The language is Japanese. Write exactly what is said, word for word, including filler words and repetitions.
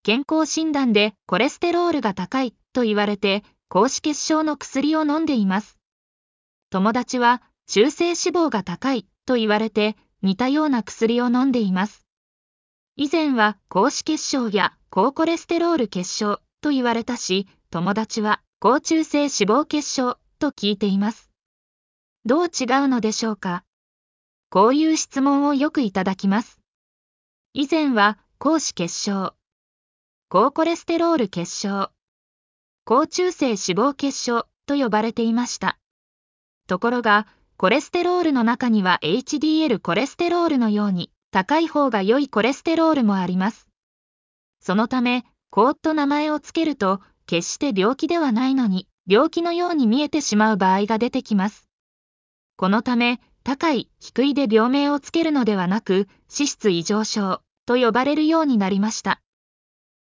健康診断でコレステロールが高いと言われて、高脂血症の薬を飲んでいます。友達は中性脂肪が高いと言われて、似たような薬を飲んでいます。以前は高脂血症や高コレステロール血症と言われたし、友達は高中性脂肪血症と聞いています。どう違うのでしょうか。こういう質問をよくいただきます。以前は高脂血症、高コレステロール血症、高中性脂肪血症と呼ばれていました。ところが、コレステロールの中には エイチディーエル コレステロールのように高い方が良いコレステロールもあります。そのため、高と名前をつけると、決して病気ではないのに、病気のように見えてしまう場合が出てきます。このため、高い、低いで病名をつけるのではなく、脂質異常症と呼ばれるようになりました。